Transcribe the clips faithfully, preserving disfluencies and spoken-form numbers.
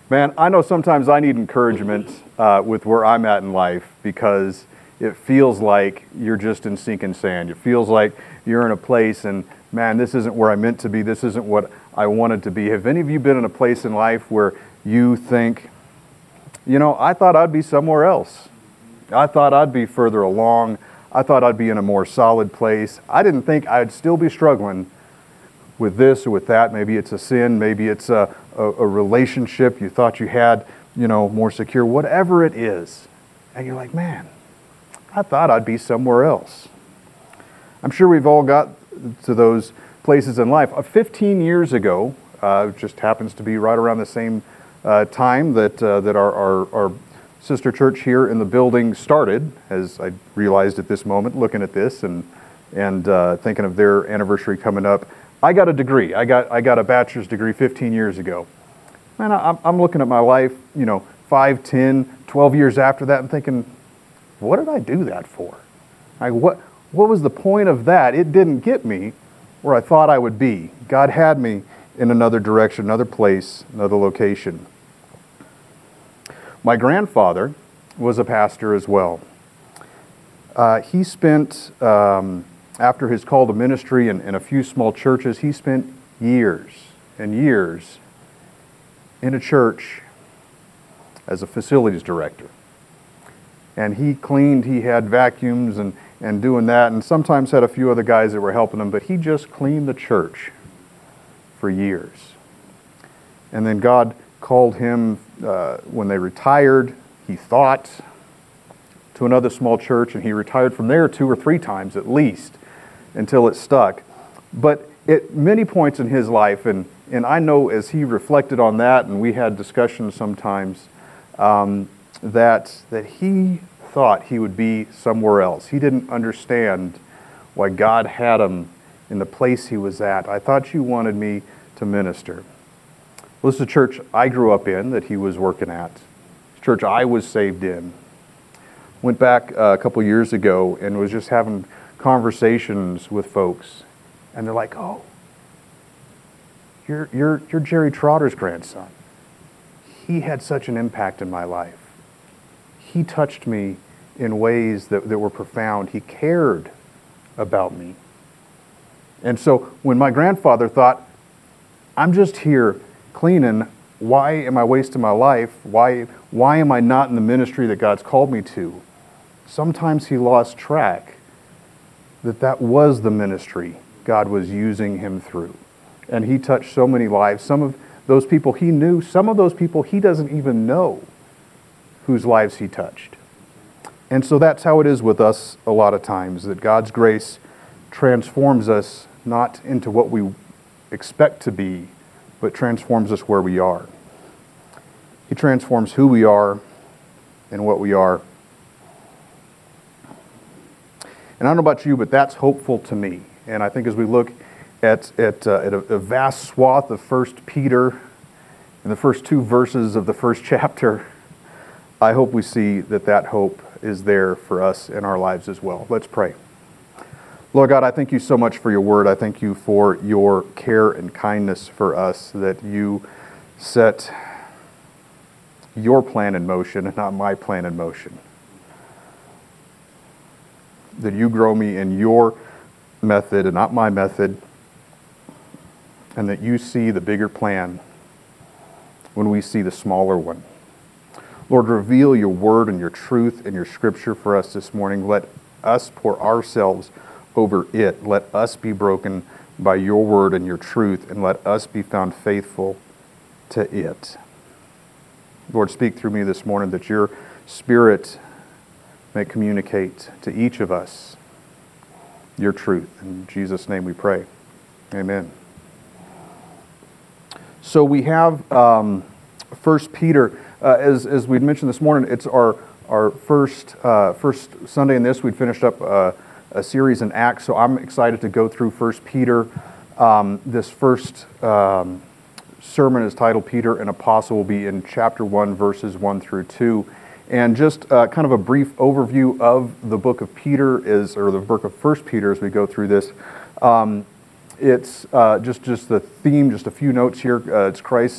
Man, I know sometimes I need encouragement uh, with where I'm at in life because it feels like you're just in sinking sand. It feels like you're in a place and, man, this isn't where I meant to be. This isn't what I wanted to be. Have any of you been in a place in life where you think, you know, I thought I'd be somewhere else. I thought I'd be further along. I thought I'd be in a more solid place. I didn't think I'd still be struggling with this or with that. Maybe it's a sin. Maybe it's a, a, a relationship you thought you had, you know, more secure. Whatever it is. And you're like, man, I thought I'd be somewhere else. I'm sure we've all got to those places in life. Uh, fifteen years ago, uh, just happens to be right around the same uh, time that uh, that our, our, our sister church here in the building started, as I realized at this moment, looking at this and and uh, thinking of their anniversary coming up. I got a degree. I got I got a bachelor's degree fifteen years ago. Man, I'm, I'm looking at my life, you know, five, ten, twelve years after that and thinking, what did I do that for? Like, what, what was the point of that? It didn't get me where I thought I would be. God had me in another direction, another place, another location. My grandfather was a pastor as well. Uh, he spent... Um, After his call to ministry in, in a few small churches, he spent years and years in a church as a facilities director. And he cleaned, he had vacuums and, and doing that, and sometimes had a few other guys that were helping him, but he just cleaned the church for years. And then God called him, uh, when they retired, he thought, to another small church, and he retired from there two or three times at least, until it stuck. But at many points in his life, and, and I know as he reflected on that, and we had discussions sometimes, um, that, that he thought he would be somewhere else. He didn't understand why God had him in the place he was at. I thought you wanted me to minister. Well, this is the church I grew up in that he was working at. The church I was saved in. Went back uh, a couple years ago and was just having conversations with folks, and they're like, "Oh, you're you're you're Jerry Trotter's grandson. He had such an impact in my life. He touched me in ways that, that were profound. He cared about me." And so when my grandfather thought, "I'm just here cleaning, why am I wasting my life? Why why am I not in the ministry that God's called me to?" Sometimes he lost track that that was the ministry God was using him through. And he touched so many lives. Some of those people he knew, some of those people he doesn't even know whose lives he touched. And so that's how it is with us a lot of times, that God's grace transforms us not into what we expect to be, but transforms us where we are. He transforms who we are and what we are. And I don't know about you, but that's hopeful to me. And I think as we look at at, uh, at a, a vast swath of First Peter, in the first two verses of the first chapter, I hope we see that that hope is there for us in our lives as well. Let's pray. Lord God, I thank you so much for your word. I thank you for your care and kindness for us, that you set your plan in motion and not my plan in motion. That you grow me in your method and not my method, and that you see the bigger plan when we see the smaller one. Lord, reveal your word and your truth and your scripture for us this morning. Let us pour ourselves over it. Let us be broken by your word and your truth, and let us be found faithful to it. Lord, speak through me this morning, that your Spirit may communicate to each of us your truth. In Jesus' name we pray. Amen. So we have um, First Peter, uh, as as we'd mentioned this morning, it's our our first uh, first Sunday in this. We'd finished up uh, a series in Acts, so I'm excited to go through First Peter. Um, this first um, sermon is titled "Peter, an Apostle," will be in chapter one, verses one through two. And just uh, kind of a brief overview of the book of Peter is, or the book of First Peter as we go through this. Um, it's uh, just just the theme, just a few notes here. Uh, it's Christ's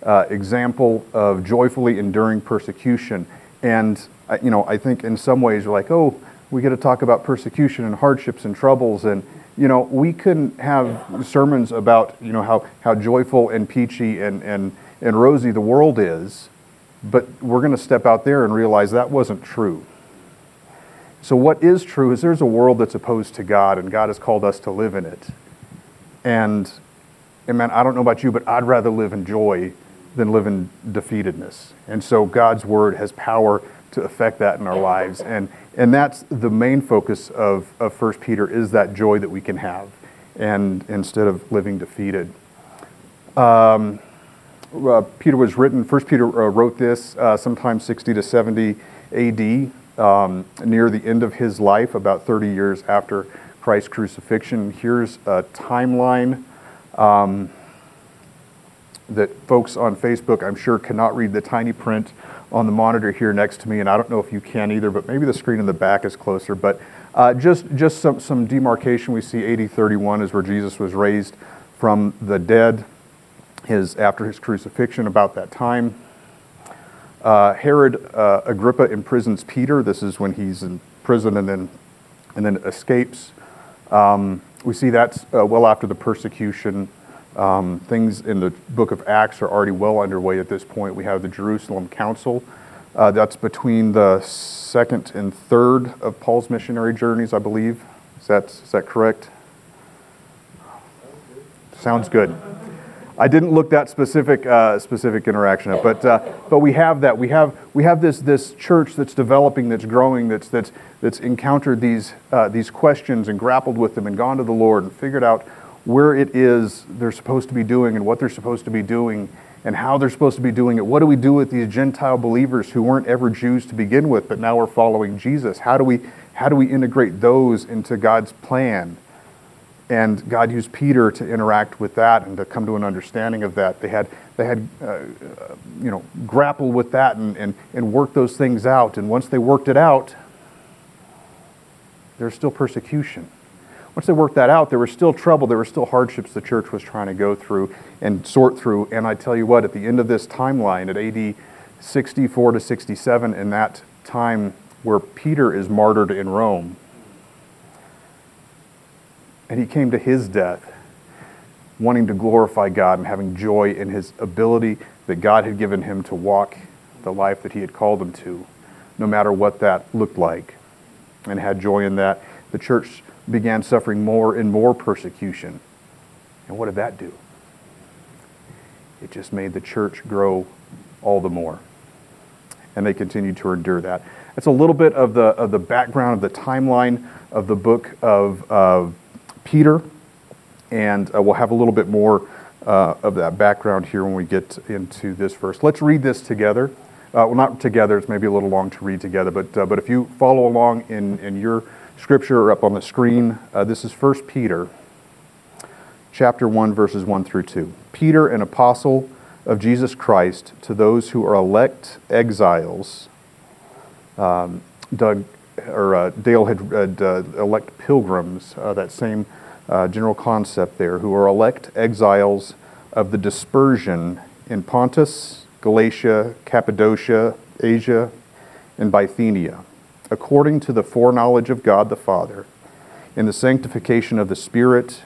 uh, example of joyfully enduring persecution. And, uh, you know, I think in some ways we're like, oh, we get to talk about persecution and hardships and troubles. And, you know, we couldn't have sermons about, you know, how, how joyful and peachy and, and, and rosy the world is, but we're going to step out there and realize that wasn't true. So what is true is there's a world that's opposed to God, and God has called us to live in it. And, and man, I don't know about you, but I'd rather live in joy than live in defeatedness. And so God's word has power to affect that in our lives. And and that's the main focus of, of First Peter, is that joy that we can have, and instead of living defeated. Um, uh, Peter was written, First Peter uh, wrote this uh, sometime sixty to seventy A D, um, near the end of his life, about thirty years after Christ's crucifixion. Here's a timeline um, that folks on Facebook, I'm sure, cannot read the tiny print on the monitor here next to me, and I don't know if you can either, but maybe the screen in the back is closer. But uh, just just some, some demarcation. We see A D thirty-one is where Jesus was raised from the dead, his after his crucifixion, about that time. Uh, Herod uh, Agrippa imprisons Peter. This is when he's in prison and then and then escapes. Um, we see that's uh, well after the persecution. Um, things in the book of Acts are already well underway at this point. We have the Jerusalem Council. Uh, that's between the second and third of Paul's missionary journeys, I believe. Is that, is that correct? Sounds good. I didn't look that specific uh, specific interaction up, but uh, but we have that. We have we have this this church that's developing, that's growing, that's that's that's encountered these uh, these questions and grappled with them and gone to the Lord and figured out where it is they're supposed to be doing and what they're supposed to be doing and how they're supposed to be doing it. What do we do with these Gentile believers who weren't ever Jews to begin with, but now are following Jesus? How do we how do we integrate those into God's plan? And God used Peter to interact with that and to come to an understanding of that. They had they had uh, you know grapple with that and, and and work those things out. And once they worked it out, there's still persecution. Once they worked that out, there was still trouble. There were still hardships the church was trying to go through and sort through. And I tell you what, at the end of this timeline, at A D sixty-four to sixty-seven, in that time where Peter is martyred in Rome, and he came to his death wanting to glorify God and having joy in his ability that God had given him to walk the life that he had called him to, no matter what that looked like, and had joy in that. The church began suffering more and more persecution. And what did that do? It just made the church grow all the more. And they continued to endure that. That's a little bit of the of the background of the timeline of the book of uh, Peter. And uh, we'll have a little bit more uh, of that background here when we get into this verse. Let's read this together. Uh, well, not together. It's maybe a little long to read together. But uh, but if you follow along in, in your Scripture up on the screen. Uh, this is First Peter, chapter one, verses one through two. Peter, an apostle of Jesus Christ, to those who are elect exiles. Um, Doug or uh, Dale had read uh, elect pilgrims. Uh, that same uh, general concept there. Who are elect exiles of the dispersion in Pontus, Galatia, Cappadocia, Asia, and Bithynia, according to the foreknowledge of God the Father, in the sanctification of the Spirit,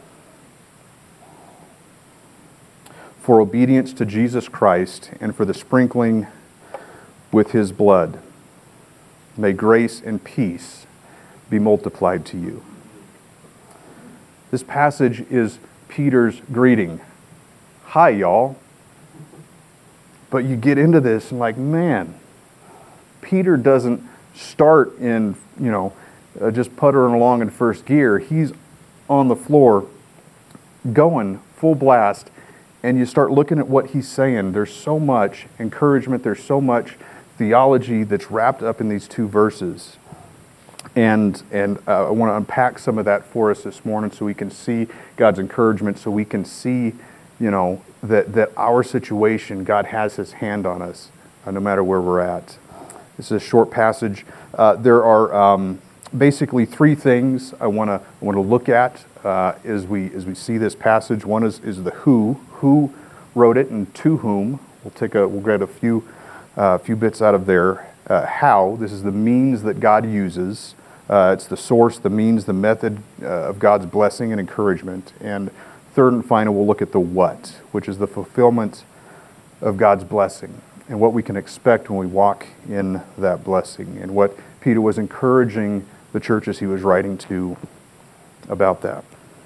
for obedience to Jesus Christ, and for the sprinkling with his blood. May grace and peace be multiplied to you. This passage is Peter's greeting. Hi, y'all. But you get into this and like, man, Peter doesn't start in, you know, uh, just puttering along in first gear. He's on the floor going full blast, and you start looking at what he's saying. There's so much encouragement, there's so much theology that's wrapped up in these two verses. And and uh, I want to unpack some of that for us this morning so we can see God's encouragement, so we can see, you know, that, that our situation, God has his hand on us, uh, no matter where we're at. This is a short passage. Uh, there are um, basically three things I want to want to look at uh, as we as we see this passage. One is is the who. Who wrote it and to whom. We'll take a we'll get a few uh, few bits out of there. Uh, how, this is the means that God uses. Uh, it's the source, the means, the method uh, of God's blessing and encouragement. And third and final, we'll look at the what, which is the fulfillment of God's blessing and what we can expect when we walk in that blessing, and what Peter was encouraging the churches he was writing to about that.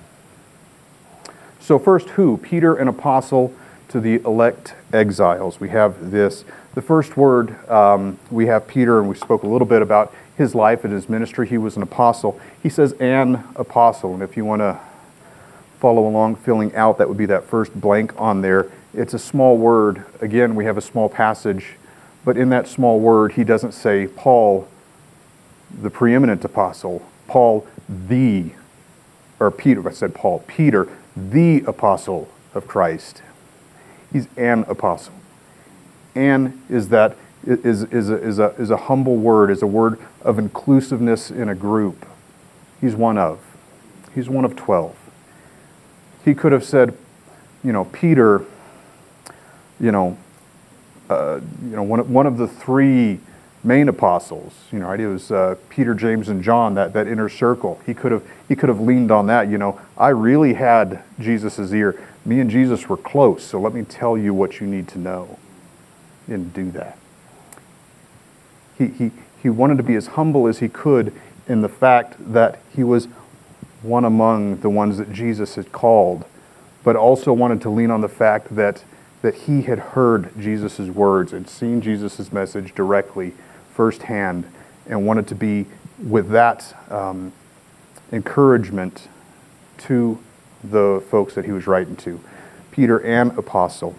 So first, who? Peter, an apostle to the elect exiles. We have this. The first word, um, we have Peter, and we spoke a little bit about his life and his ministry. He was an apostle. He says an apostle, and if you want to follow along filling out, that would be that first blank on there. It's a small word. Again, we have a small passage, but in that small word, he doesn't say Paul, the preeminent apostle, Paul, the, or Peter, I said Paul, Peter, the apostle of Christ. He's an apostle. An is that is is a, is a is a humble word, is a word of inclusiveness in a group. He's one of. He's one of twelve. He could have said, you know, Peter, you know, uh, you know, one of, one of the three main apostles. You know, right? It was uh, Peter, James, and John. That that inner circle. He could have he could have leaned on that. You know, I really had Jesus's ear. Me and Jesus were close. So let me tell you what you need to know. And do that. He, he, he wanted to be as humble as he could in the fact that he was one among the ones that Jesus had called, but also wanted to lean on the fact that, that he had heard Jesus' words and seen Jesus' message directly, firsthand, and wanted to be with that um, encouragement to the folks that he was writing to. Peter, an apostle.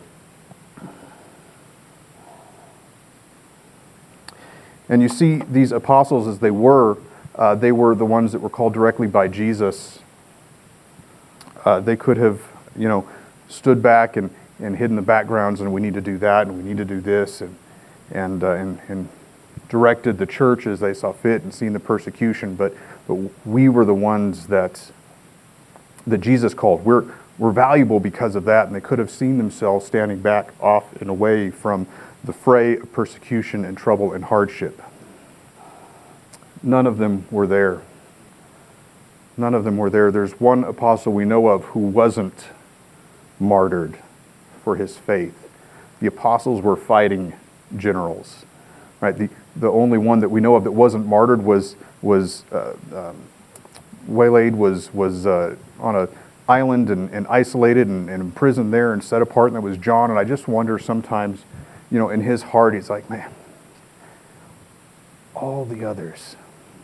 And you see these apostles as they were, uh, they were the ones that were called directly by Jesus. Uh, they could have, you know, stood back and, and hid in the backgrounds, and we need to do that, and we need to do this, and and uh, and, and directed the church as they saw fit and seen the persecution. But but we were the ones that that Jesus called. We're we're valuable because of that, and they could have seen themselves standing back off and away from the fray of persecution and trouble and hardship. None of them were there. None of them were there. There's one apostle we know of who wasn't martyred for his faith. The apostles were fighting generals, right? The the only one that we know of that wasn't martyred was was uh, um, waylaid, was was uh, on a island and, and isolated and, and imprisoned there and set apart, and that was John. And I just wonder sometimes, you know, in his heart, he's like, man, all the others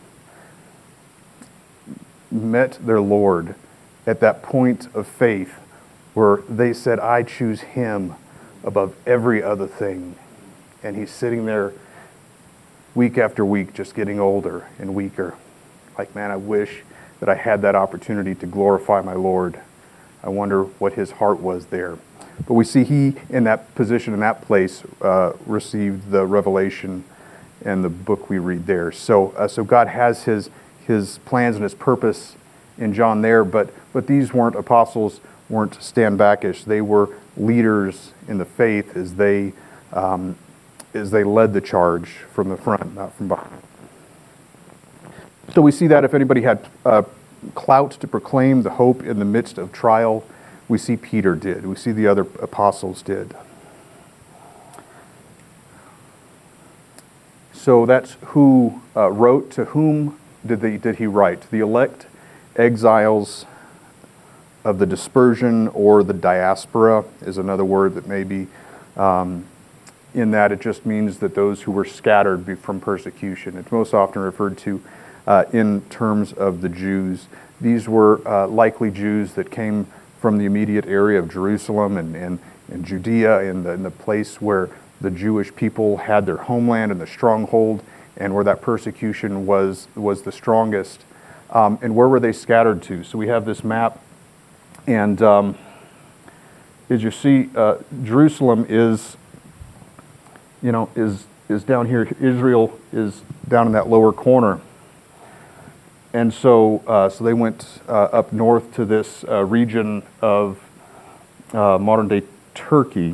met their Lord at that point of faith where they said, I choose him above every other thing. And he's sitting there week after week, just getting older and weaker. Like, man, I wish that I had that opportunity to glorify my Lord. I wonder what his heart was there. But we see he, in that position, in that place, uh, received the revelation and the book we read there. So, uh, so God has his his plans and his purpose in John there, but but these weren't apostles, weren't stand backish. They were leaders in the faith as they um, as they led the charge from the front, not from behind. So we see that if anybody had uh, clout to proclaim the hope in the midst of trial, we see Peter did. We see the other apostles did. So that's who uh, wrote. To whom did they did he write? To the elect exiles of the dispersion, or the diaspora is another word that may be um, in that. It just means that those who were scattered from persecution. It's most often referred to uh, in terms of the Jews. These were uh, likely Jews that came from the immediate area of Jerusalem and, and, and Judea, in the, in the place where the Jewish people had their homeland and the stronghold, and where that persecution was was the strongest. Um, and where were they scattered to? So we have this map, and um, as you see, uh, Jerusalem is, you know, is is down here. Israel is down in that lower corner. And so, uh, so they went uh, up north to this uh, region of uh, modern-day Turkey.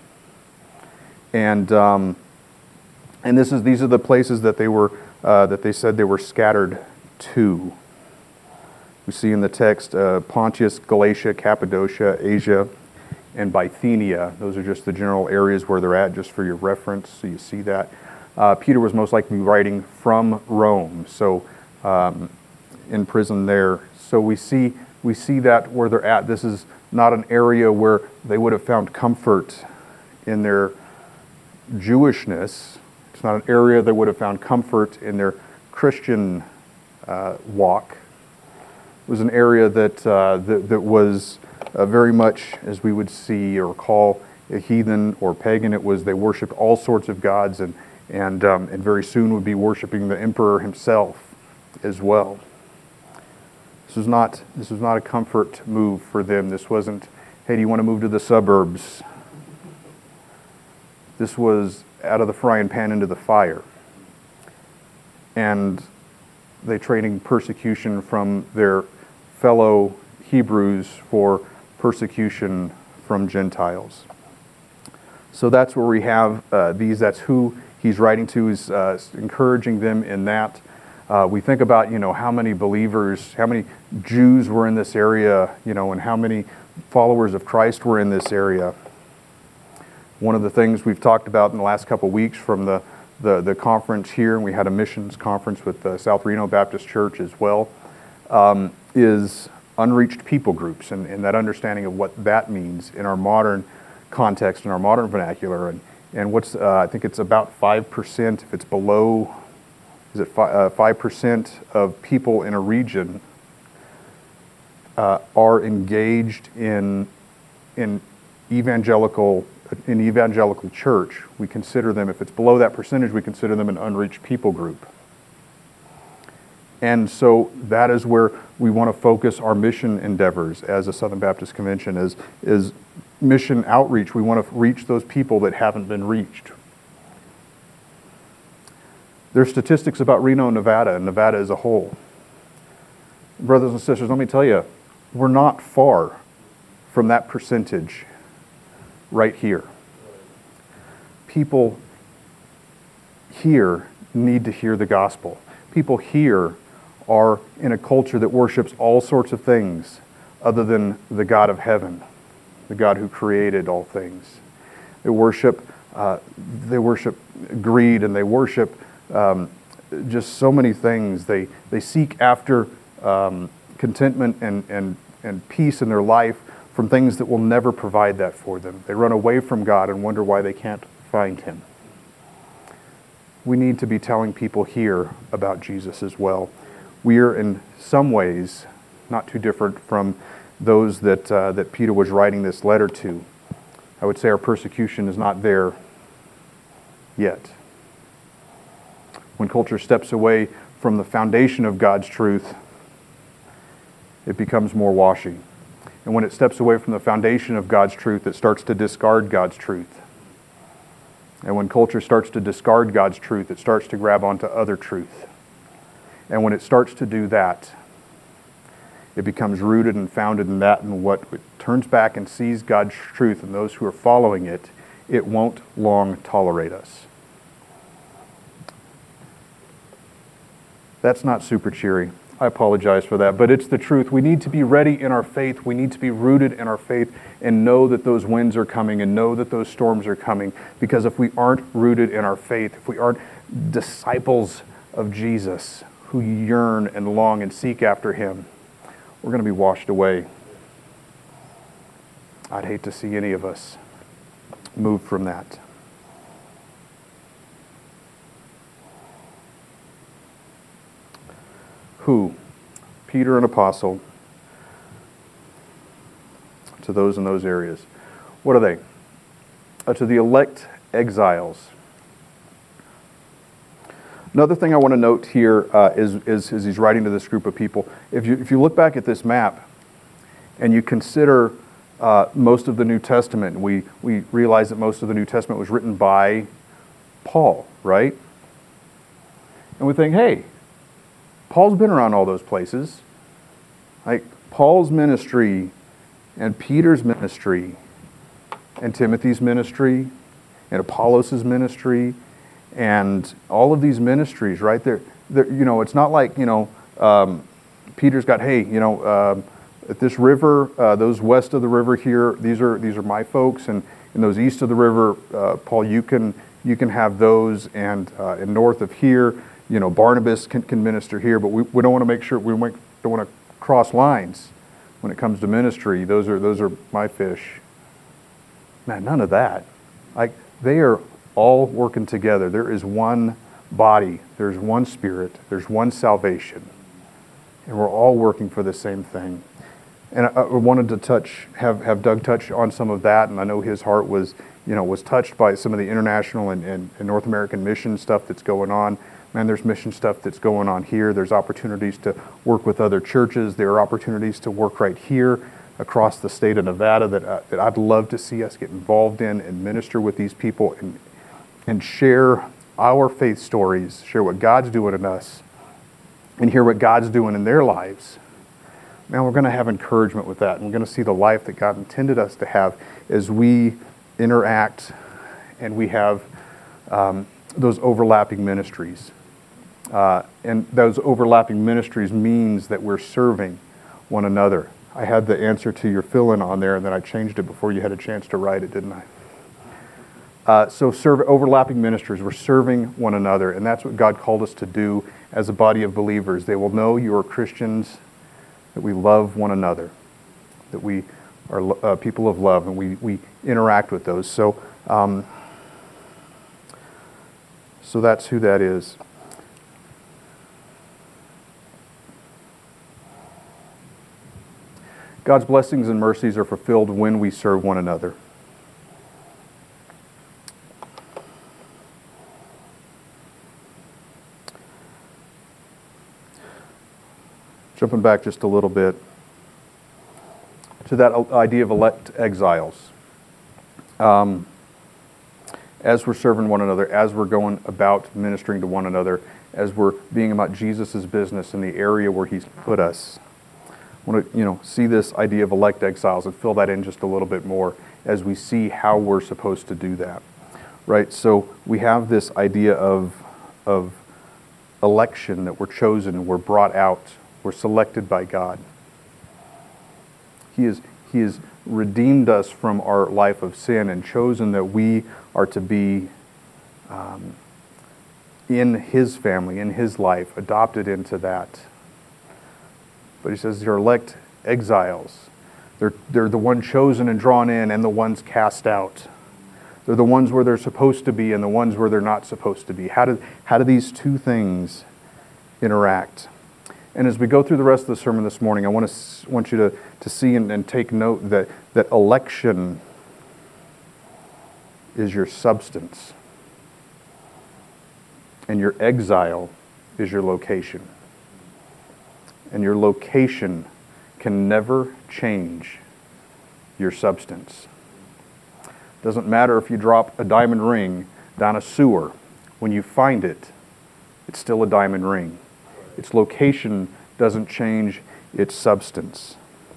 And um, and this is these are the places that they were uh, that they said they were scattered to. We see in the text uh, Pontus, Galatia, Cappadocia, Asia, and Bithynia. Those are just the general areas where they're at, just for your reference, so you see that. Uh, Peter was most likely writing from Rome, so um, in prison there. So we see we see that where they're at. This is not an area where they would have found comfort in their Jewishness. It's not an area they would have found comfort in their Christian uh, walk. It was an area that uh, that, that was uh, very much, as we would see or call a heathen or pagan. It was they worshipped all sorts of gods, and and um, and very soon would be worshiping the emperor himself as well. This was not this was not a comfort move for them. This wasn't, hey, do you want to move to the suburbs? This was out of the frying pan into the fire. And they trading persecution from their fellow Hebrews for persecution from Gentiles. So that's where we have uh, these. That's who he's writing to. Is uh, encouraging them in that. Uh, we think about, you know, how many believers, how many Jews were in this area, you know, and how many followers of Christ were in this area. One of the things we've talked about in the last couple of weeks from the, the, the conference here, and we had a missions conference with the South Reno Baptist Church as well, um, is unreached people groups, and, and that understanding of what that means in our modern context, in our modern vernacular. And, and what's, uh, I think it's about five percent, if it's below, is it fi- uh, five percent of people in a region uh, are engaged in, in evangelical in evangelical church. We consider them, if it's below that percentage, we consider them an unreached people group. And so that is where we want to focus our mission endeavors as a Southern Baptist Convention, is, is mission outreach. We want to reach those people that haven't been reached. There's statistics about Reno, Nevada, and Nevada as a whole. Brothers and sisters, let me tell you, we're not far from that percentage right here. People here need to hear the gospel. People here are in a culture that worships all sorts of things other than the God of heaven, the God who created all things. They worship, uh, they worship greed, and they worship um, just so many things. They they seek after um, contentment and and and peace in their life from things that will never provide that for them. They run away from God and wonder why they can't find Him. We need to be telling people here about Jesus as well. We are in some ways not too different from those that uh, that Peter was writing this letter to. I would say our persecution is not there yet. When culture steps away from the foundation of God's truth, it becomes more washy. And when it steps away from the foundation of God's truth, it starts to discard God's truth. And when culture starts to discard God's truth, it starts to grab onto other truth. And when it starts to do that, it becomes rooted and founded in that, and what it turns back and sees God's truth and those who are following it, it won't long tolerate us. That's not super cheery. I apologize for that, but it's the truth. We need to be ready in our faith. We need to be rooted in our faith and know that those winds are coming and know that those storms are coming. Because if we aren't rooted in our faith, if we aren't disciples of Jesus who yearn and long and seek after Him, we're going to be washed away. I'd hate to see any of us move from that. Who? Peter, an apostle, to those in those areas. What are they? Uh, to the elect exiles. Another thing I want to note here uh, is, is, is he's writing to this group of people. If you, if you look back at this map and you consider uh, most of the New Testament, we, we realize that most of the New Testament was written by Paul, right? And we think, hey, Paul's been around all those places. Like Paul's ministry and Peter's ministry and Timothy's ministry and Apollos' ministry and all of these ministries, right? They're, they're, you know, it's not like, you know, um, Peter's got, hey, you know, uh, at this river, uh, those west of the river here, these are these are my folks, and, and those east of the river, uh, Paul, you can you can have those, and uh, and north of here, you know, Barnabas can, can minister here, but we, we don't want to make sure we don't want to cross lines when it comes to ministry. Those are those are my fish. Man, none of that. Like, they are all working together. There is one body. There's one Spirit. There's one salvation. And we're all working for the same thing. And I, I wanted to touch, have, have Doug touch on some of that. And I know his heart was, you know, was touched by some of the international and, and, and North American mission stuff that's going on. Man, there's mission stuff that's going on here. There's opportunities to work with other churches. There are opportunities to work right here across the state of Nevada that, uh, that I'd love to see us get involved in and minister with these people and and share our faith stories, share what God's doing in us, and hear what God's doing in their lives. Man, we're going to have encouragement with that, and we're going to see the life that God intended us to have as we interact and we have um, those overlapping ministries. Uh, and those overlapping ministries means that we're serving one another. I had the answer to your fill-in on there, and then I changed it before you had a chance to write it, didn't I? Uh, so serve overlapping ministries. We're serving one another, and that's what God called us to do as a body of believers. They will know you are Christians, that we love one another, that we are uh, people of love, and we, we interact with those. So, um, so that's who that is. God's blessings and mercies are fulfilled when we serve one another. Jumping back just a little bit to that idea of elect exiles. Um, as we're serving one another, as we're going about ministering to one another, as we're being about Jesus' business in the area where He's put us, I want to, you know, see this idea of elect exiles and fill that in just a little bit more as we see how we're supposed to do that, right? So we have this idea of of election, that we're chosen, we're brought out, we're selected by God. He is He has redeemed us from our life of sin and chosen that we are to be um, in His family, in His life, adopted into that. But He says you're elect exiles. They're, they're the one chosen and drawn in and the ones cast out. They're the ones where they're supposed to be and the ones where they're not supposed to be. How do, how do these two things interact? And as we go through the rest of the sermon this morning, I want to want you to, to see and, and take note that, that election is your substance and your exile is your location. And your location can never change your substance. Doesn't matter if you drop a diamond ring down a sewer. When you find it, it's still a diamond ring. Its location doesn't change its substance.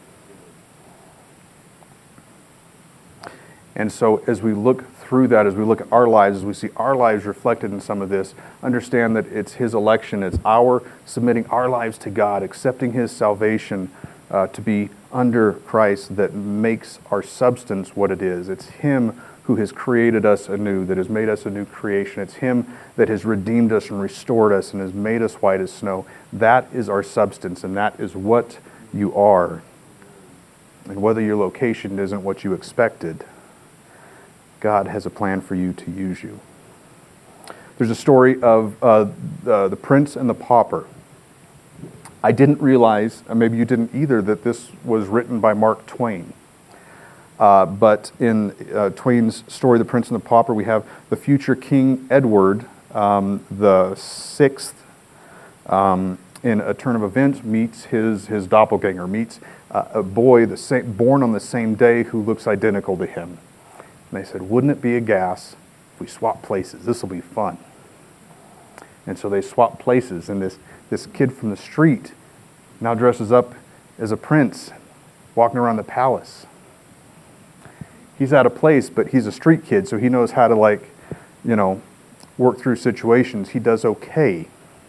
And so as we look through that, as we look at our lives, as we see our lives reflected in some of this, understand that it's His election, it's our submitting our lives to God, accepting His salvation uh, to be under Christ that makes our substance what it is. It's Him who has created us anew, that has made us a new creation. It's Him that has redeemed us and restored us and has made us white as snow. That is our substance, and that is what you are. And whether your location isn't what you expected, God has a plan for you to use you. There's a story of uh, the, the Prince and the Pauper. I didn't realize, and maybe you didn't either, that this was written by Mark Twain. Uh, but in uh, Twain's story, The Prince and the Pauper, we have the future King Edward, um, the sixth, um, in a turn of events, meets his, his doppelganger, meets uh, a boy the same, born on the same day who looks identical to him. And they said, wouldn't it be a gas if we swap places? This will be fun. And so they swap places, and this, this kid from the street now dresses up as a prince, walking around the palace. he's at a place, but he's a street kid, so he knows how to, like, you know, work through situations. He does okay.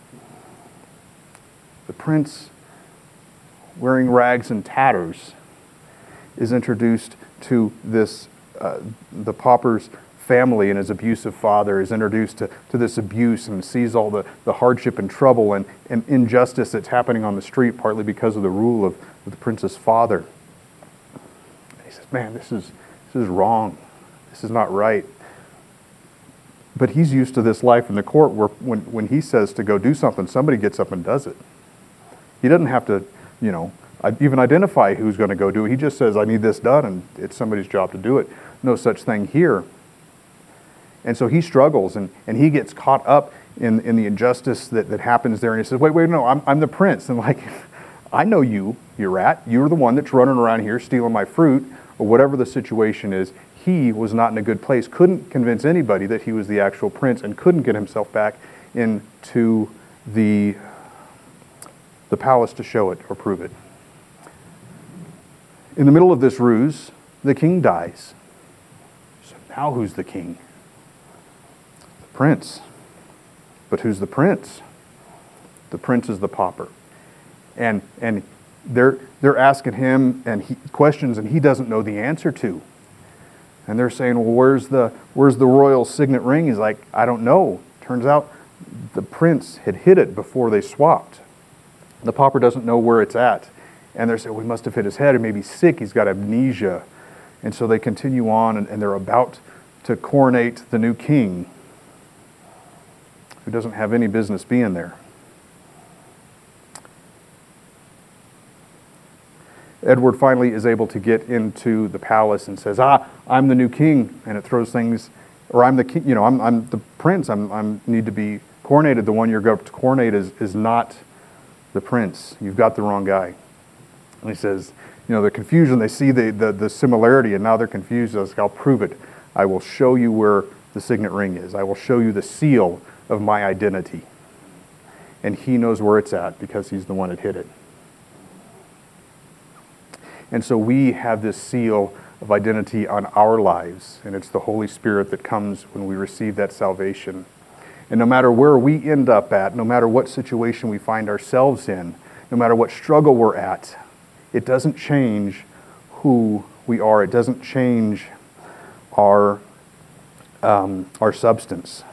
The prince, wearing rags and tatters, is introduced to this, uh, the pauper's family, and his abusive father is introduced to, to this abuse, and sees all the, the hardship and trouble and, and injustice that's happening on the street, partly because of the rule of, of the prince's father. And he says, man, this is, this is wrong. This is not right. But he's used to this life in the court where when, when he says to go do something, somebody gets up and does it. He doesn't have to, you know, even identify who's going to go do it. He just says, I need this done, and it's somebody's job to do it. No such thing here. And so he struggles, and, and he gets caught up in, in the injustice that, that happens there. And he says, wait, wait, no, I'm, I'm the prince. And like, I know you, you rat. You're the one that's running around here stealing my fruit, or whatever the situation is. He was not in a good place, couldn't convince anybody that he was the actual prince, and couldn't get himself back into the, the palace to show it or prove it. In the middle of this ruse, the king dies. So now who's the king? The prince. But who's the prince? The prince is the pauper. And and they're they're asking him and he, questions, and he doesn't know the answer to. And they're saying, well, where's the where's the royal signet ring? He's like, I don't know. Turns out the prince had hid it before they swapped. The pauper doesn't know where it's at. And they're saying, we must have hit his head. He may be sick. He's got amnesia. And so they continue on, and, and they're about to coronate the new king, who doesn't have any business being there. Edward finally is able to get into the palace and says, ah, I'm the new king. And it throws things, or I'm the king, you know, I'm, I'm the prince. I'm, I'm need to be coronated. The one you're going to coronate is, is not the prince. You've got the wrong guy. And he says, you know, the confusion, they see the, the, the similarity, and now they're confused. Like, I'll prove it. I will show you where the signet ring is. I will show you the seal of my identity. And he knows where it's at because he's the one that hid it. And so we have this seal of identity on our lives, and it's the Holy Spirit that comes when we receive that salvation. And no matter where we end up at, no matter what situation we find ourselves in, no matter what struggle we're at, it doesn't change who we are. It doesn't change our um, our substance.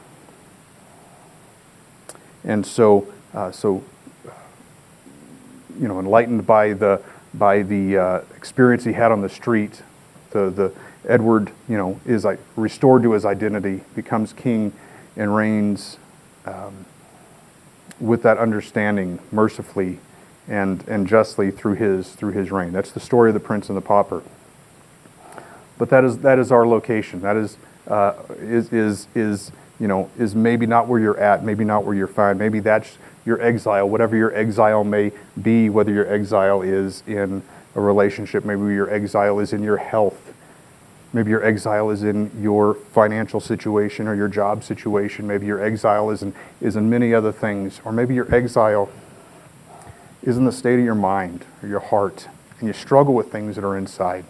And so, uh, so you know, enlightened by the by the uh, experience he had on the street, the the Edward, you know, is like restored to his identity, becomes king, and reigns um, with that understanding, mercifully and and justly through his through his reign. That's the story of the prince and the pauper. But that is that is our location. That is uh, is is is you know is maybe not where you're at, maybe not where you're found. Maybe that's your exile, whatever your exile may be. Whether your exile is in a relationship, maybe your exile is in your health. Maybe your exile is in your financial situation or your job situation. Maybe your exile is in is in many other things, or maybe your exile is in the state of your mind or your heart, and you struggle with things that are inside.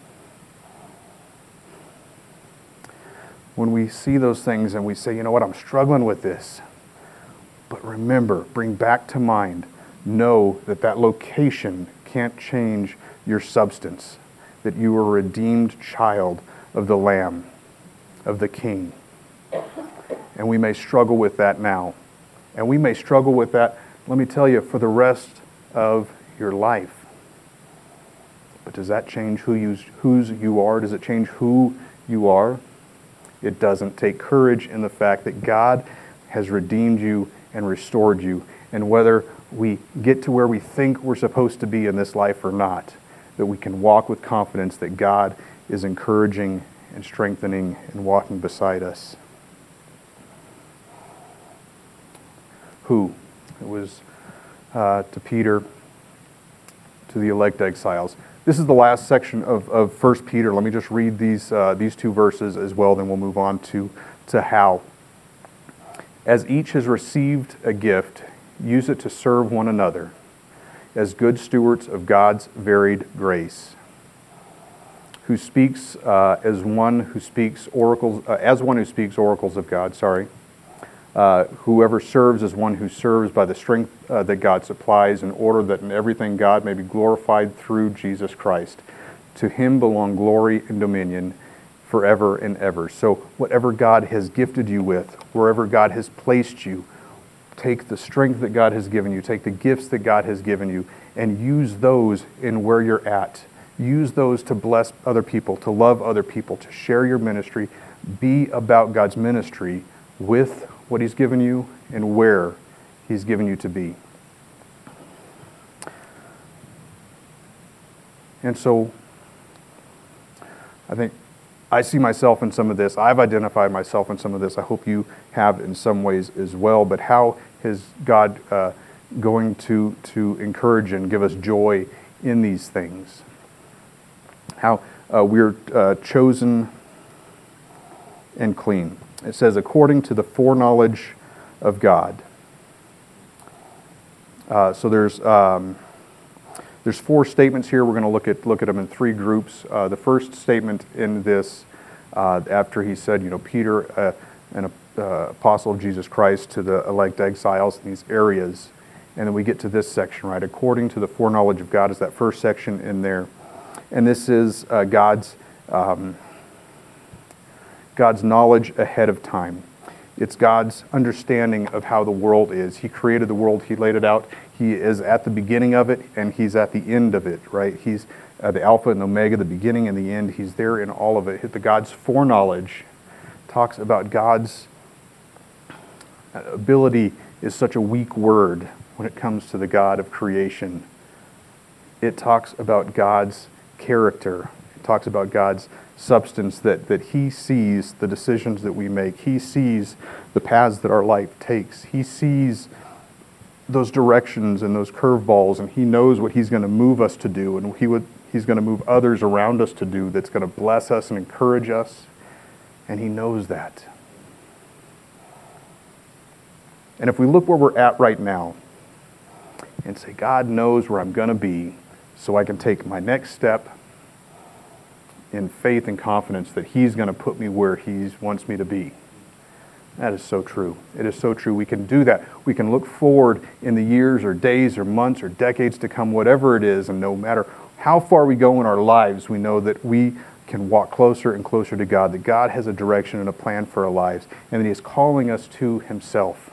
When we see those things and we say, you know what, I'm struggling with this, but remember, bring back to mind, know that that location can't change your substance, that you are a redeemed child of the Lamb, of the King. And we may struggle with that now. And we may struggle with that, let me tell you, for the rest of your life. But does that change who you, whose you are? Does it change who you are? It doesn't. Take courage in the fact that God has redeemed you and restored you. And whether we get to where we think we're supposed to be in this life or not, that we can walk with confidence that God is encouraging and strengthening and walking beside us. Who? It was uh, to Peter, to the elect exiles. This is the last section of, of First Peter. Let me just read these uh, these two verses as well, then we'll move on to, to how. As each has received a gift, use it to serve one another as good stewards of God's varied grace. who speaks uh, as one who speaks oracles, uh, as one who speaks oracles of God, sorry. Uh, whoever serves as one who serves by the strength uh, that God supplies, in order that in everything God may be glorified through Jesus Christ. To him belong glory and dominion forever and ever. So whatever God has gifted you with, wherever God has placed you, take the strength that God has given you, take the gifts that God has given you, and use those in where you're at. Use those to bless other people, to love other people, to share your ministry. Be about God's ministry with what he's given you and where he's given you to be. And so I think I see myself in some of this. I've identified myself in some of this. I hope you have in some ways as well. But how is God uh, going to, to encourage and give us joy in these things? How uh, we're uh, chosen and clean. It says, according to the foreknowledge of God. Uh, so there's um, there's four statements here. We're going to look at look at them in three groups. Uh, the first statement in this, uh, after he said, you know, Peter, uh, an uh, apostle of Jesus Christ, to the elect exiles in these areas, and then we get to this section, right? According to the foreknowledge of God is that first section in there, and this is uh, God's. Um, God's knowledge ahead of time. It's God's understanding of how the world is. He created the world. He laid it out. He is at the beginning of it, and he's at the end of it, right? He's uh, the Alpha and Omega, the beginning and the end. He's there in all of it. The God's foreknowledge talks about God's ability is such a weak word when it comes to the God of creation. It talks about God's character. It talks about God's substance, that, that he sees the decisions that we make. He sees the paths that our life takes. He sees those directions and those curveballs, and he knows what he's going to move us to do, and he would he's going to move others around us to do that's going to bless us and encourage us, and he knows that. And if we look where we're at right now and say, God knows where I'm going to be, so I can take my next step in faith and confidence that he's going to put me where he wants me to be. That is so true. It is so true. We can do that. We can look forward in the years or days or months or decades to come, whatever it is, and no matter how far we go in our lives, we know that we can walk closer and closer to God, that God has a direction and a plan for our lives, and that he is calling us to himself.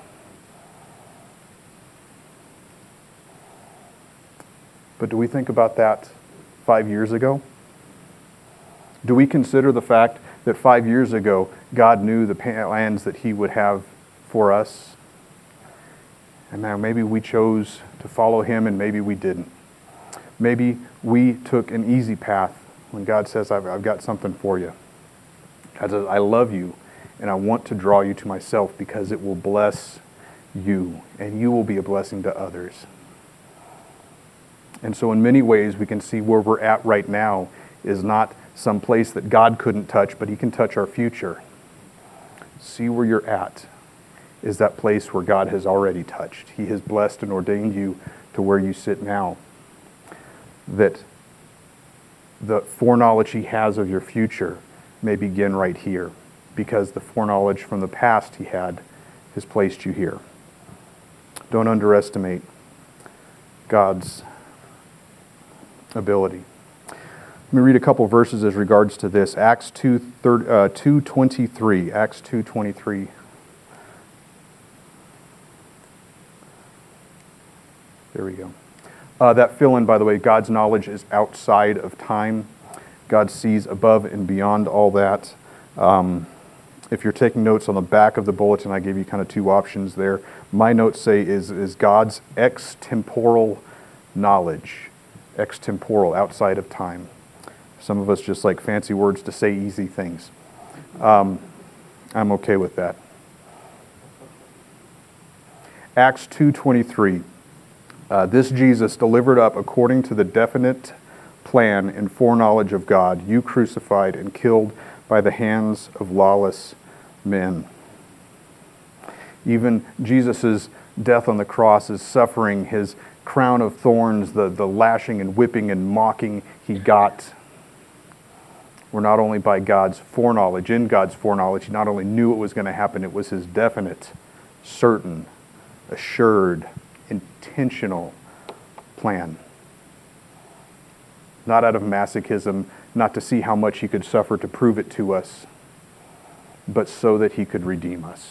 But do we think about that five years ago? Do we consider the fact that five years ago, God knew the plans that he would have for us? And now maybe we chose to follow him and maybe we didn't. Maybe we took an easy path when God says, I've, I've got something for you. God says, I love you and I want to draw you to myself because it will bless you and you will be a blessing to others. And so in many ways, we can see where we're at right now is not some place that God couldn't touch, but he can touch our future. See where you're at is that place where God has already touched. He has blessed and ordained you to where you sit now. That the foreknowledge he has of your future may begin right here, because the foreknowledge from the past he had has placed you here. Don't underestimate God's ability. Let me read a couple verses as regards to this. Acts two twenty-three. Acts two twenty-three. There we go. Uh, that fill-in, by the way, God's knowledge is outside of time. God sees above and beyond all that. Um, if you're taking notes on the back of the bulletin, I gave you kind of two options there. My notes say is, is God's extemporal knowledge. Extemporal, outside of time. Some of us just like fancy words to say easy things. Um, I'm okay with that. Acts two twenty-three. Uh, this Jesus delivered up according to the definite plan and foreknowledge of God, you crucified and killed by the hands of lawless men. Even Jesus' death on the cross, his suffering, his crown of thorns, the, the lashing and whipping and mocking he got, were not only by God's foreknowledge, in God's foreknowledge, he not only knew it was going to happen, it was his definite, certain, assured, intentional plan. Not out of masochism, not to see how much he could suffer to prove it to us, but so that he could redeem us.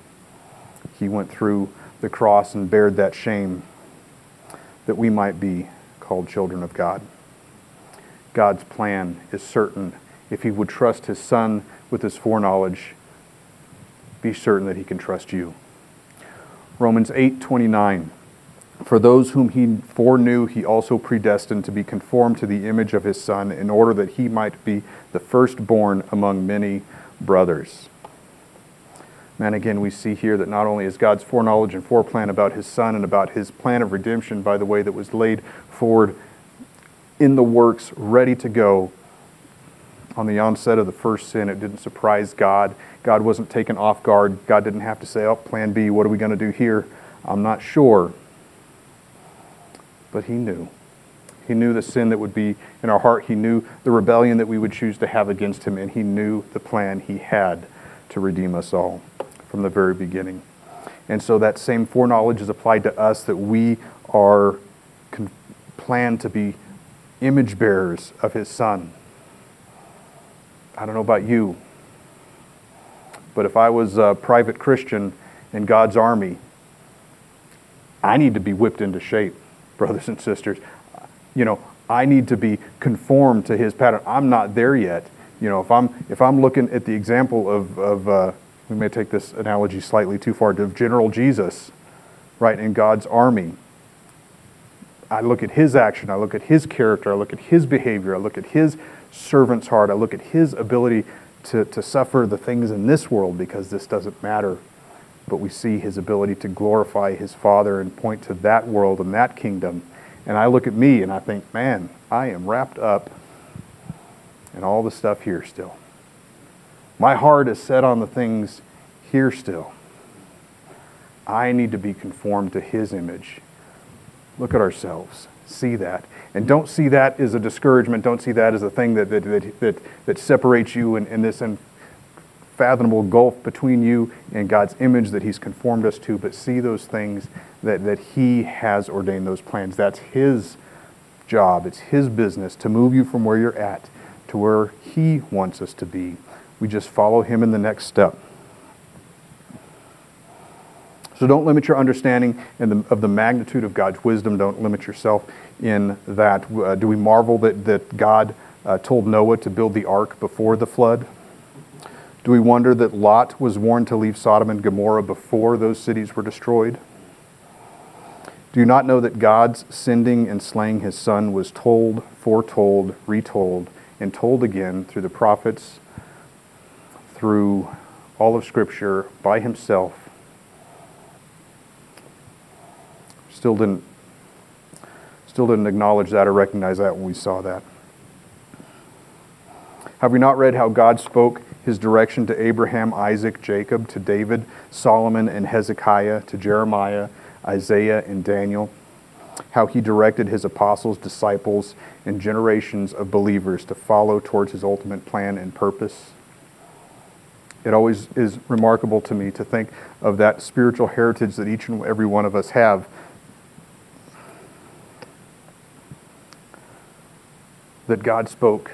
He went through the cross and bared that shame that we might be called children of God. God's plan is certain. If he would trust his Son with his foreknowledge, be certain that he can trust you. Romans eight twenty-nine. For those whom he foreknew, he also predestined to be conformed to the image of his Son, in order that he might be the firstborn among many brothers. And again, we see here that not only is God's foreknowledge and foreplan about his Son and about his plan of redemption, by the way, that was laid forward in the works, ready to go on the onset of the first sin. It didn't surprise God. God wasn't taken off guard. God didn't have to say, oh, plan B, what are we going to do here? I'm not sure. But he knew. He knew the sin that would be in our heart. He knew the rebellion that we would choose to have against him. And he knew the plan he had to redeem us all from the very beginning. And so that same foreknowledge is applied to us, that we are con- planned to be image bearers of his Son. I don't know about you, but if I was a private Christian in God's army, I need to be whipped into shape, brothers and sisters. You know, I need to be conformed to his pattern. I'm not there yet. You know, if I'm if I'm looking at the example of, of uh, we may take this analogy slightly too far, of General Jesus, right, in God's army. I look at his action, I look at his character, I look at his behavior, I look at his servant's heart, I look at his ability to, to suffer the things in this world, because this doesn't matter. But we see his ability to glorify his Father and point to that world and that kingdom. And I look at me and I think, man, I am wrapped up in all the stuff here still. My heart is set on the things here still. I need to be conformed to his image. Look at ourselves. See that. And don't see that as a discouragement. Don't see that as a thing that that that, that, that separates you in, in this unfathomable gulf between you and God's image that he's conformed us to. But see those things that, that he has ordained, those plans. That's his job. It's his business to move you from where you're at to where he wants us to be. We just follow him in the next step. So don't limit your understanding in the, of the magnitude of God's wisdom. Don't limit yourself in that. Uh, do we marvel that, that God uh, told Noah to build the ark before the flood? Do we wonder that Lot was warned to leave Sodom and Gomorrah before those cities were destroyed? Do you not know that God's sending and slaying his Son was told, foretold, retold, and told again through the prophets, through all of Scripture, by himself? Still didn't, still didn't acknowledge that or recognize that when we saw that. Have we not read how God spoke his direction to Abraham, Isaac, Jacob, to David, Solomon, and Hezekiah, to Jeremiah, Isaiah, and Daniel? How he directed his apostles, disciples, and generations of believers to follow towards his ultimate plan and purpose? It always is remarkable to me to think of that spiritual heritage that each and every one of us have, that God spoke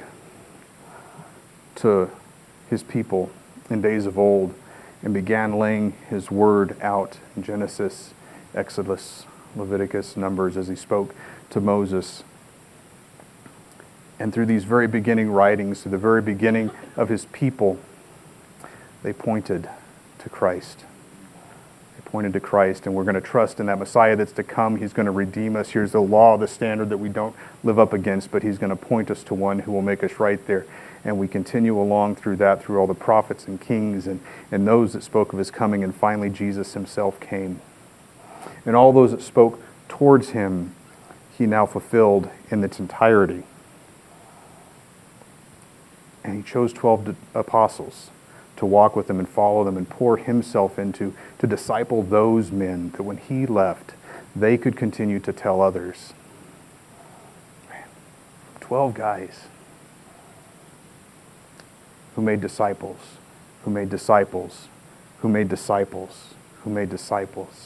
to his people in days of old and began laying his word out in Genesis, Exodus, Leviticus, Numbers, as he spoke to Moses. And through these very beginning writings, to the very beginning of his people, they pointed to Christ. They pointed to Christ, and we're going to trust in that Messiah that's to come. He's going to redeem us. Here's the law, the standard that we don't live up against, but he's going to point us to one who will make us right there. And we continue along through that, through all the prophets and kings and, and those that spoke of his coming, and finally Jesus himself came. And all those that spoke towards him, he now fulfilled in its entirety. And he chose twelve apostles to walk with them and follow them and pour himself into, to disciple those men, that when he left, they could continue to tell others. Man, twelve guys. who made disciples, who made disciples, who made disciples, who made disciples.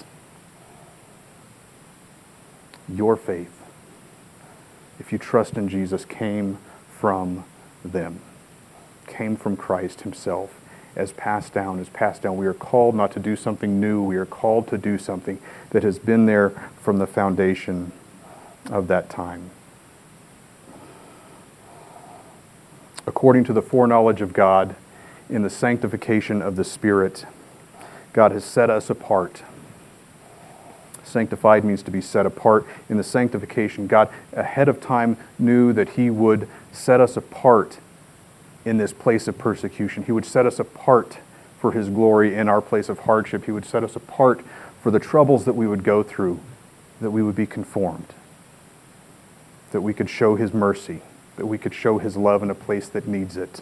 Your faith, if you trust in Jesus, came from them, came from Christ himself, as passed down, as passed down. We are called not to do something new. We are called to do something that has been there from the foundation of that time. According to the foreknowledge of God, in the sanctification of the Spirit, God has set us apart. Sanctified means to be set apart. In the sanctification, God ahead of time knew that he would set us apart in this place of persecution. He would set us apart for his glory in our place of hardship. He would set us apart for the troubles that we would go through, that we would be conformed, that we could show his mercy, that we could show his love in a place that needs it.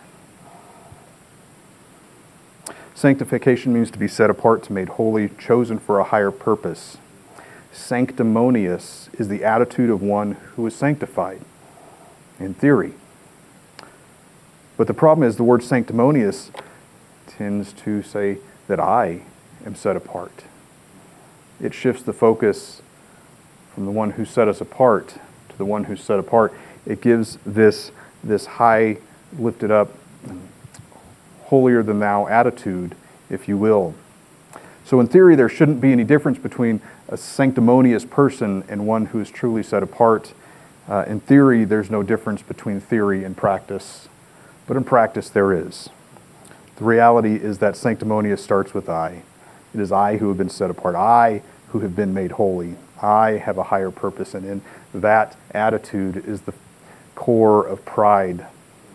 Sanctification means to be set apart, to be made holy, chosen for a higher purpose. Sanctimonious is the attitude of one who is sanctified, in theory. But the problem is the word sanctimonious tends to say that I am set apart. It shifts the focus from the one who set us apart to the one who's set apart. It gives this, this high, lifted up, holier than thou attitude, if you will. So in theory, there shouldn't be any difference between a sanctimonious person and one who is truly set apart. Uh, in theory, there's no difference between theory and practice. But in practice, there is. The reality is that sanctimonious starts with I. It is I who have been set apart. I who have been made holy. I have a higher purpose. And in that attitude is the core of pride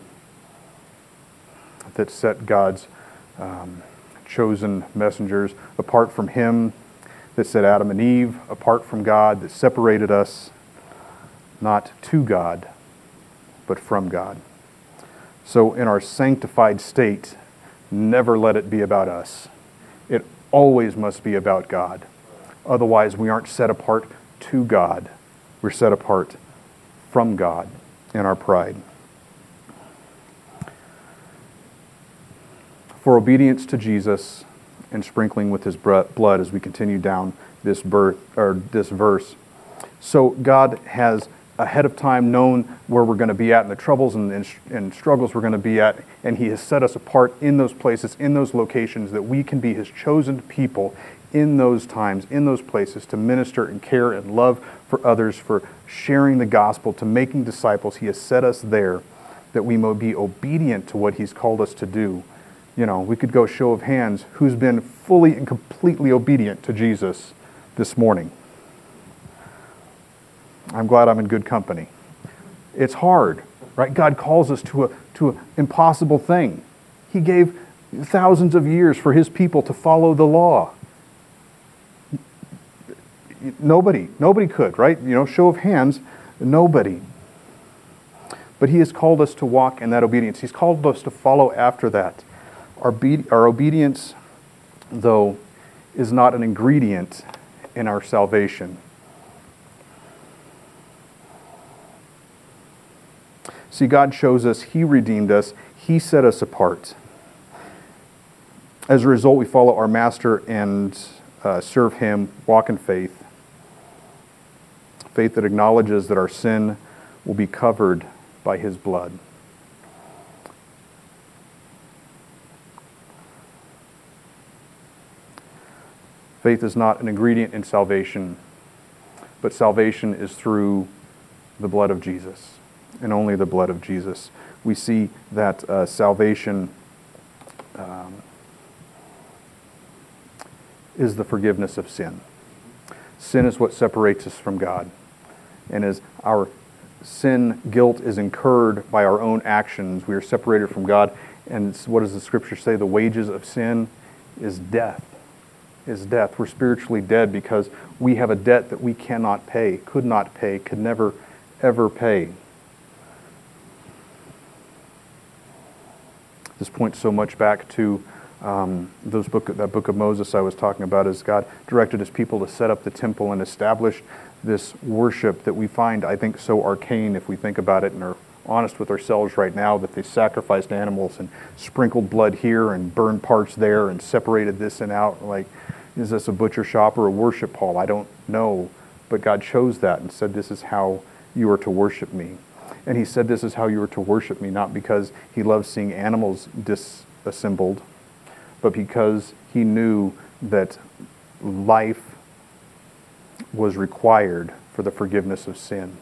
that set God's um, chosen messengers apart from him, that set Adam and Eve apart from God, that separated us not to God, but from God. So in our sanctified state, never let it be about us. It always must be about God. Otherwise, we aren't set apart to God. We're set apart from God in our pride. For obedience to Jesus and sprinkling with his blood as we continue down this birth or this verse. So God has ahead of time known where we're going to be at and the troubles and, and, and struggles we're going to be at, and he has set us apart in those places, in those locations, that we can be his chosen people in those times, in those places, to minister and care and love for others, for sharing the gospel, to making disciples. He has set us there that we may be obedient to what he's called us to do. You know, we could go show of hands who's been fully and completely obedient to Jesus this morning. I'm glad I'm in good company. It's hard, right? God calls us to a to an impossible thing. He gave thousands of years for his people to follow the law. Nobody, nobody could, right? You know, show of hands, nobody. But he has called us to walk in that obedience. He's called us to follow after that. Our, be- our obedience, though, is not an ingredient in our salvation. See, God shows us, he redeemed us, he set us apart. As a result, we follow our master and uh, serve him, walk in faith. Faith that acknowledges that our sin will be covered by his blood. Faith is not an ingredient in salvation, but salvation is through the blood of Jesus, and only the blood of Jesus. We see that uh, salvation um, is the forgiveness of sin. Sin is what separates us from God. And as our sin, guilt is incurred by our own actions, we are separated from God. And what does the scripture say? The wages of sin is death. Is death. We're spiritually dead because we have a debt that we cannot pay, could not pay, could never, ever pay. This points so much back to um, those book, that book of Moses I was talking about, as God directed his people to set up the temple and establish this worship that we find, I think, so arcane if we think about it in our honest with ourselves right now that they sacrificed animals and sprinkled blood here and burned parts there and separated this and out. Like, is this a butcher shop or a worship hall? I don't know. But God chose that and said, this is how you are to worship me. And he said, this is how you are to worship me, not because he loves seeing animals disassembled, but because he knew that life was required for the forgiveness of sin.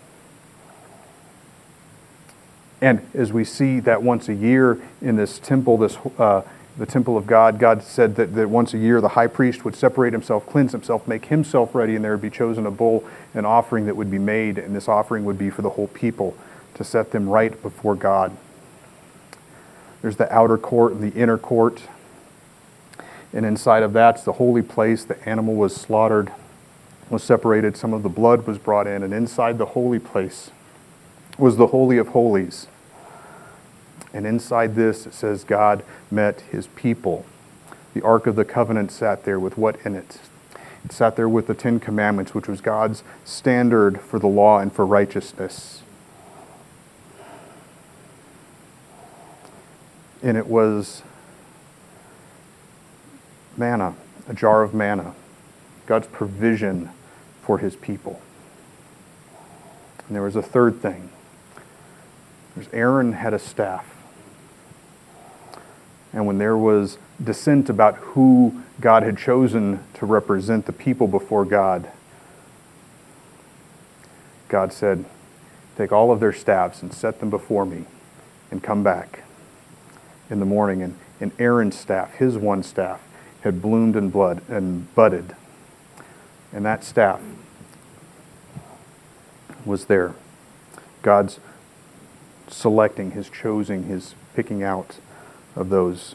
And as we see that once a year in this temple, this uh, the temple of God, God said that, that once a year the high priest would separate himself, cleanse himself, make himself ready, and there would be chosen a bull, an offering that would be made, and this offering would be for the whole people to set them right before God. There's the outer court and the inner court. And inside of that's the holy place. The animal was slaughtered, was separated. Some of the blood was brought in. And inside the holy place was the Holy of Holies. And inside this, it says God met his people. The Ark of the Covenant sat there with what in it? It sat there with the Ten Commandments, which was God's standard for the law and for righteousness. And it was manna, a jar of manna, God's provision for his people. And there was a third thing. There's Aaron had a staff. And when there was dissent about who God had chosen to represent the people before God, God said, take all of their staffs and set them before me and come back in the morning. And, and Aaron's staff, his one staff, had bloomed in blood and budded. And that staff was there. God's selecting, his choosing, his picking out of those.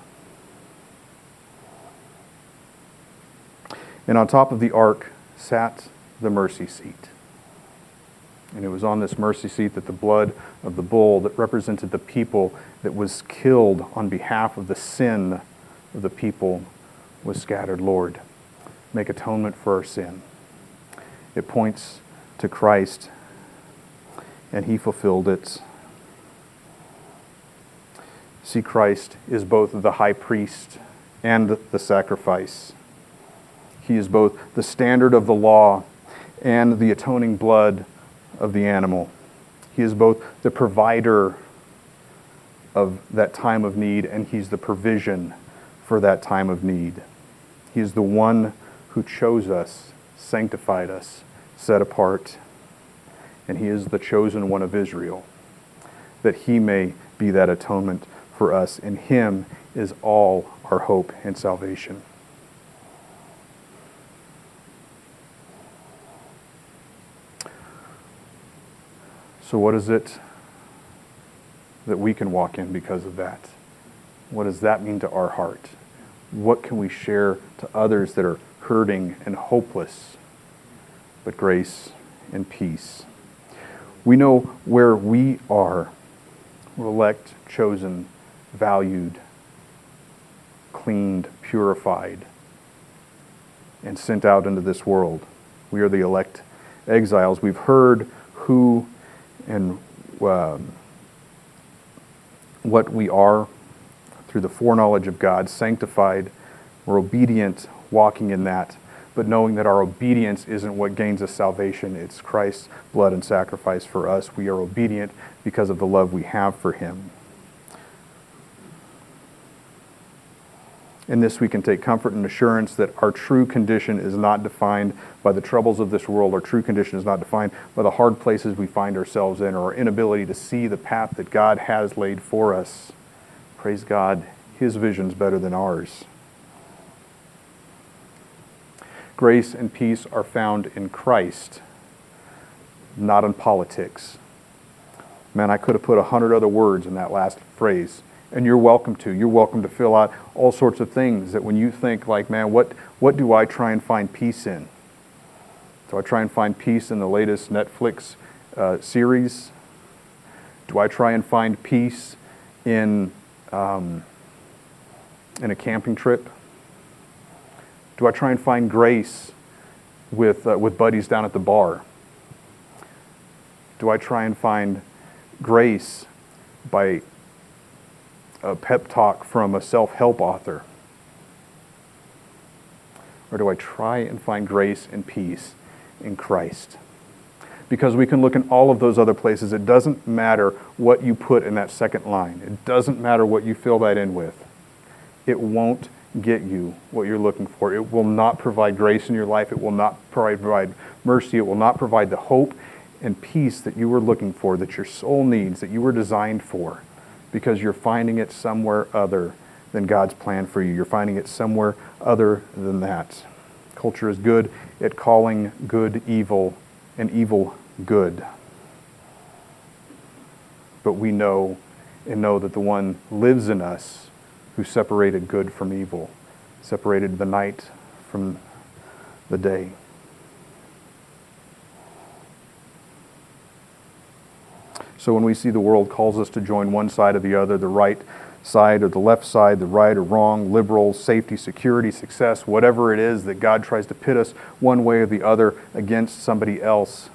And on top of the ark sat the mercy seat. And it was on this mercy seat that the blood of the bull that represented the people that was killed on behalf of the sin of the people was scattered. Lord, make atonement for our sin. It points to Christ, and he fulfilled it. See, Christ is both the high priest and the sacrifice. He is both the standard of the law and the atoning blood of the animal. He is both the provider of that time of need, and he's the provision for that time of need. He is the one who chose us, sanctified us, set apart, and he is the chosen one of Israel, that he may be that atonement for us. In him is all our hope and salvation. So what is it that we can walk in because of that? What does that mean to our heart? What can we share to others that are hurting and hopeless, but grace and peace? We know where we are. We're elect, chosen, valued, cleaned, purified, and sent out into this world. We are the elect exiles. We've heard who and um, what we are through the foreknowledge of God, sanctified. We're obedient, walking in that, but knowing that our obedience isn't what gains us salvation. It's Christ's blood and sacrifice for us. We are obedient because of the love we have for him. In this we can take comfort and assurance that our true condition is not defined by the troubles of this world. Our true condition is not defined by the hard places we find ourselves in, or our inability to see the path that God has laid for us. Praise God, his vision's better than ours. Grace and peace are found in Christ, not in politics. Man, I could have put a hundred other words in that last phrase. And you're welcome to. You're welcome to fill out all sorts of things that when you think like, man, what, what do I try and find peace in? Do I try and find peace in the latest Netflix uh, series? Do I try and find peace in, um, in a camping trip? Do I try and find grace with, uh, with buddies down at the bar? Do I try and find grace by a pep talk from a self-help author? Or do I try and find grace and peace in Christ? Because we can look in all of those other places. It doesn't matter what you put in that second line. It doesn't matter what you fill that in with. It won't get you what you're looking for. It will not provide grace in your life. It will not provide mercy. It will not provide the hope and peace that you were looking for, that your soul needs, that you were designed for, because you're finding it somewhere other than God's plan for you. You're finding it somewhere other than that. Culture is good at calling good evil and evil good. But we know and know that the one lives in us who separated good from evil, separated the night from the day. So when we see the world calls us to join one side or the other, the right side or the left side, the right or wrong, liberal, safety, security, success, whatever it is that God tries to pit us one way or the other against somebody else,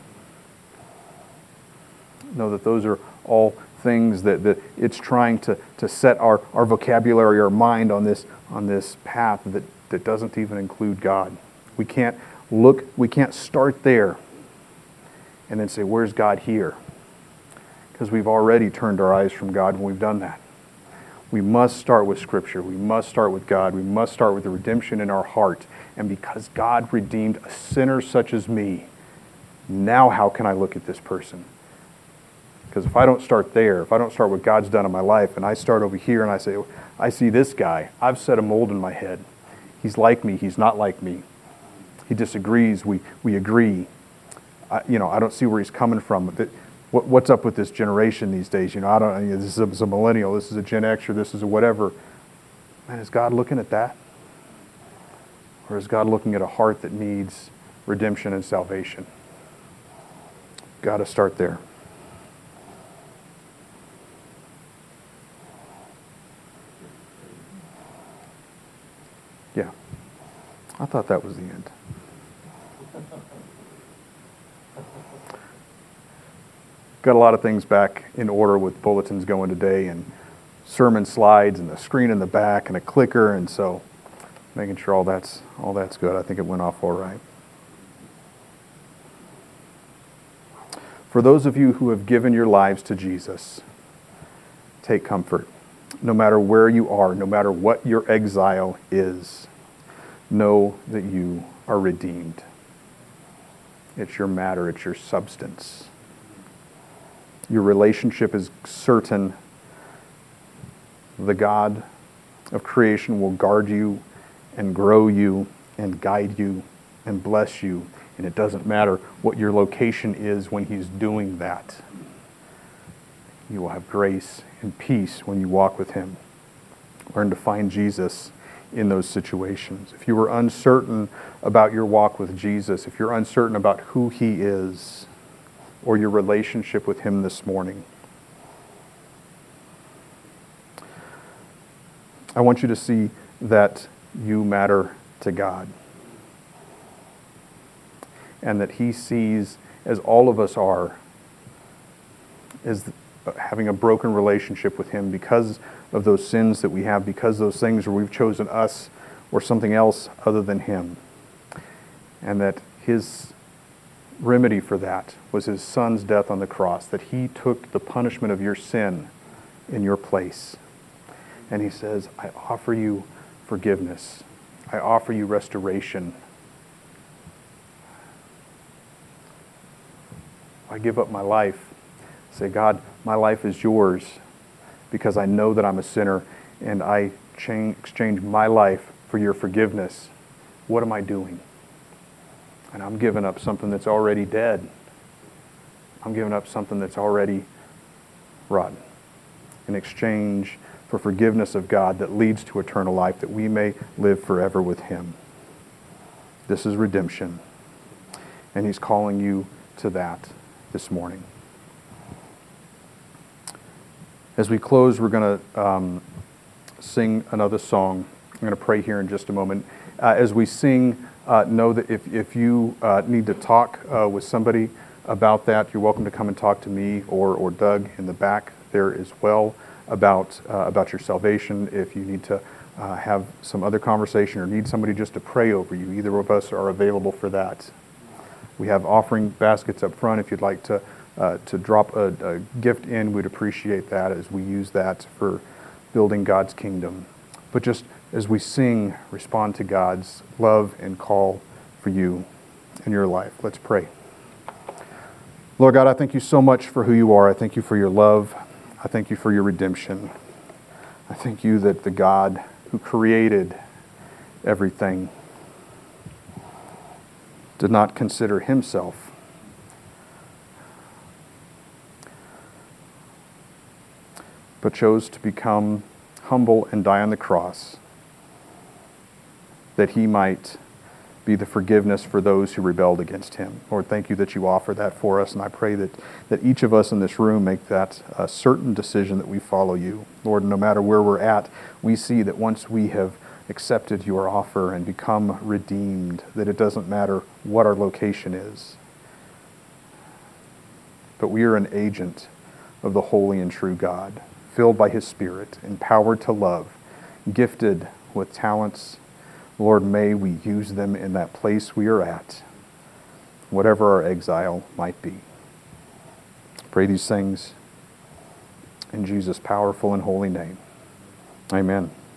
know that those are all things that, that it's trying to, to set our, our vocabulary, our mind on this on this path that, that doesn't even include God. We can't look, we can't start there and then say, where's God here? Because we've already turned our eyes from God when we've done that. We must start with Scripture. We must start with God. We must start with the redemption in our heart. And because God redeemed a sinner such as me, now how can I look at this person? Because if I don't start there, if I don't start what God's done in my life, and I start over here and I say, I see this guy, I've set a mold in my head. He's like me, he's not like me. He disagrees, we, we agree. I, you know, I don't see where he's coming from. What, what's up with this generation these days? You know, I don't. You know, this is a millennial. This is a Gen X, or this is a whatever. Man, is God looking at that, or is God looking at a heart that needs redemption and salvation? Got to start there. Yeah, I thought that was the end. Got a lot of things back in order with bulletins going today, and sermon slides, and the screen in the back, and a clicker, and so making sure all that's all that's good. I think it went off all right. For those of you who have given your lives to Jesus, take comfort. No matter where you are, no matter what your exile is, know that you are redeemed. It's your matter, it's your substance. Your relationship is certain. The God of creation will guard you and grow you and guide you and bless you. And it doesn't matter what your location is when He's doing that. You will have grace and peace when you walk with Him. Learn to find Jesus in those situations. If you are uncertain about your walk with Jesus, if you're uncertain about who He is, or your relationship with Him this morning, I want you to see that you matter to God, and that He sees, as all of us are, as having a broken relationship with Him because of those sins that we have, because those things where we've chosen us or something else other than Him, and that His remedy for that was His Son's death on the cross, that He took the punishment of your sin in your place. And He says, I offer you forgiveness. I offer you restoration. I give up my life. Say, God, my life is yours because I know that I'm a sinner, and I change, exchange my life for your forgiveness. What am I doing? And I'm giving up something that's already dead. I'm giving up something that's already rotten in exchange for forgiveness of God that leads to eternal life, that we may live forever with Him. This is redemption. And He's calling you to that this morning. As we close, we're going to um, sing another song. I'm going to pray here in just a moment. Uh, as we sing, Uh, know that if, if you uh, need to talk uh, with somebody about that, you're welcome to come and talk to me or, or Doug in the back there as well about, uh, about your salvation. If you need to uh, have some other conversation or need somebody just to pray over you, either of us are available for that. We have offering baskets up front. If you'd like to, uh, to drop a, a gift in, we'd appreciate that as we use that for building God's kingdom. But just as we sing, respond to God's love and call for you in your life. Let's pray. Lord God, I thank you so much for who you are. I thank you for your love. I thank you for your redemption. I thank you that the God who created everything did not consider himself but chose to become humble and die on the cross, that he might be the forgiveness for those who rebelled against him. Lord, thank you that you offer that for us, and I pray that, that each of us in this room make that a certain decision that we follow you. Lord, no matter where we're at, we see that once we have accepted your offer and become redeemed, that it doesn't matter what our location is, but we are an agent of the holy and true God, filled by his Spirit, empowered to love, gifted with talents. Lord, may we use them in that place we are at, whatever our exile might be. Pray these things in Jesus' powerful and holy name. Amen.